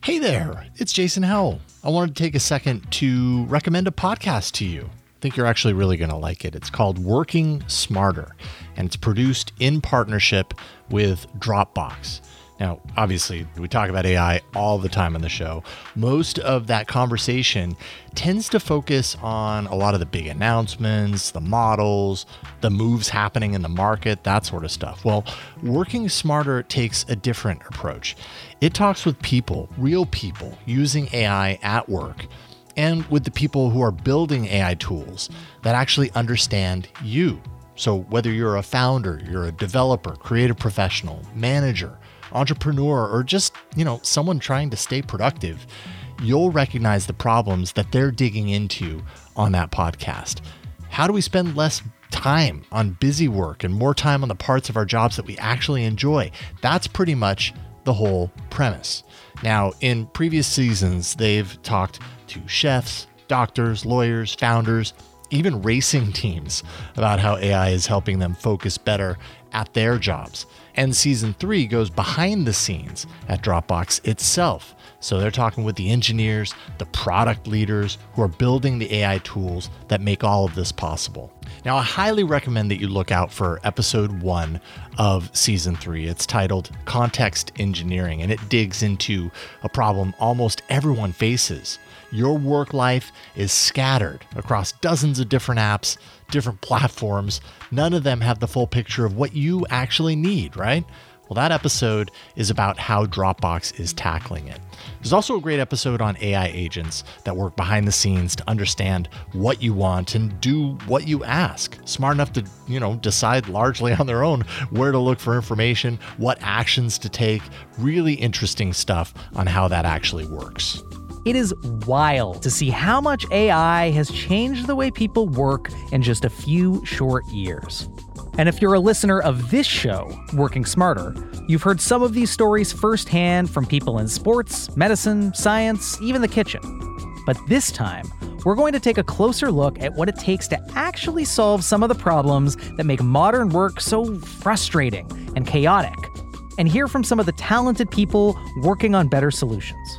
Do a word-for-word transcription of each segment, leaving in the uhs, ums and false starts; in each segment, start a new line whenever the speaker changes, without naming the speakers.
Hey there, it's Jason Howell. I wanted to take a second to recommend a podcast to you. I think you're actually really going to like it. It's called Working Smarter, and it's produced in partnership with Dropbox. Now, obviously, we talk about A I all the time on the show. Most of that conversation tends to focus on a lot of the big announcements, the models, the moves happening in the market, that sort of stuff. Well, Working Smarter takes a different approach. It talks with people, real people, using A I at work, and with the people who are building A I tools that actually understand you. So whether you're a founder, you're a developer, creative professional, manager, entrepreneur, or just, you know, someone trying to stay productive, you'll recognize the problems that they're digging into on that podcast. How do we spend less time on busy work and more time on the parts of our jobs that we actually enjoy? That's pretty much the whole premise. Now, in previous seasons, they've talked to chefs, doctors, lawyers, founders, even racing teams about how A I is helping them focus better at their jobs. And season three goes behind the scenes at Dropbox itself. So they're talking with the engineers, the product leaders who are building the A I tools that make all of this possible. Now, I highly recommend that you look out for episode one of season three. It's titled Context Engineering, and it digs into a problem almost everyone faces. Your work life is scattered across dozens of different apps, different platforms. None of them have the full picture of what you actually need, right? Well, that episode is about how Dropbox is tackling it. There's also a great episode on A I agents that work behind the scenes to understand what you want and do what you ask. Smart enough to, you know, decide largely on their own where to look for information, what actions to take. Really interesting stuff on how that actually works.
It is wild to see how much A I has changed the way people work in just a few short years. And if you're a listener of this show, Working Smarter, you've heard some of these stories firsthand from people in sports, medicine, science, even the kitchen. But this time, we're going to take a closer look at what it takes to actually solve some of the problems that make modern work so frustrating and chaotic, and hear from some of the talented people working on better solutions.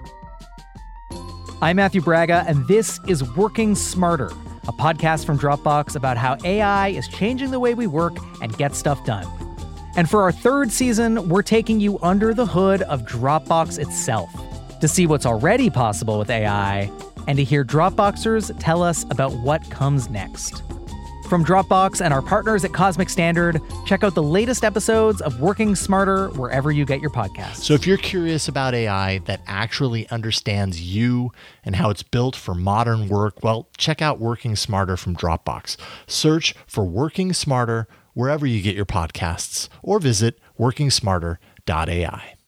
I'm Matthew Braga, and this is Working Smarter, a podcast from Dropbox about how A I is changing the way we work and get stuff done. And for our third season, we're taking you under the hood of Dropbox itself to see what's already possible with A I and to hear Dropboxers tell us about what comes next. From Dropbox and our partners at Cosmic Standard, check out the latest episodes of Working Smarter wherever you get your podcasts.
So if you're curious about A I that actually understands you and how it's built for modern work, well, check out Working Smarter from Dropbox. Search for Working Smarter wherever you get your podcasts or visit working smarter dot A I.